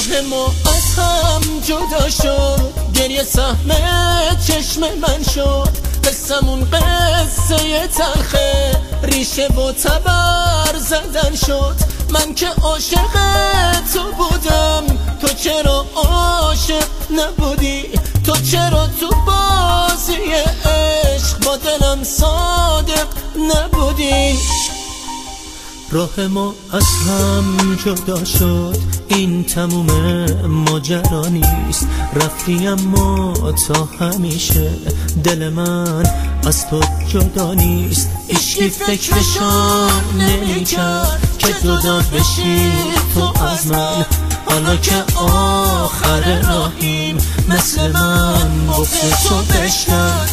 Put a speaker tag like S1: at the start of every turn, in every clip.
S1: راه ما از هم جدا شد، گریه سهم چشم من شد. قصمون قصه تلخه، ریشه و تبر زدن شد. من که عاشق تو بودم، تو چرا عاشق نبودی؟ تو چرا تو بازی عشق با دلم صادق نبودی؟ راه ما از هم جدا شد، این تموم ماجرا نیست. رفتی اما تا همیشه دل من از تو جدا نیست. هیچکی فکرشو نمی‌کرد که جدا بشی تو از من. حالا که آخر راهیم، مثل من بغض تو بشکن.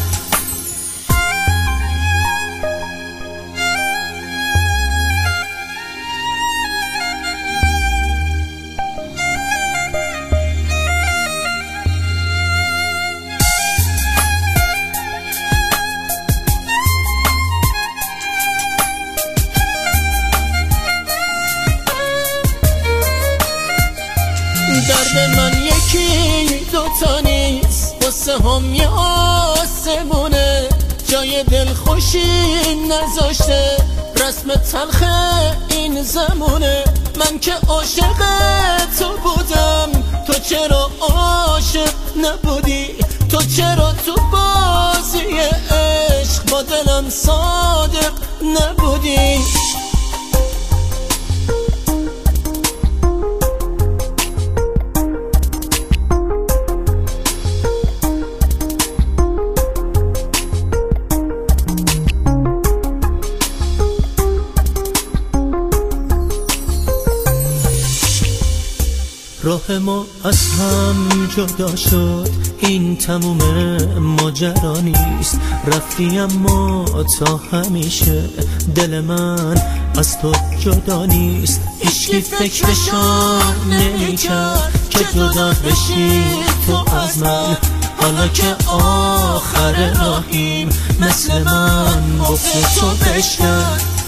S1: درد من یکی دوتا نیست، قصه هم یه آسمونه. جای دل خوشی نذاشته، رسم تلخ این زمونه. من که عاشق تو بودم، تو چرا عاشق نبودی؟ تو چرا تو بازی عشق با دلم صادق نبودی؟ راه ما از هم جدا شد، این تموم ماجرا نیست. رفتی اما تا همیشه دل من از تو جدا نیست. هیچکی فکرشو نمی‌کرد که جدا بشی تو از من. حالا که آخر راهیم، مثل من بغض تو بشکن.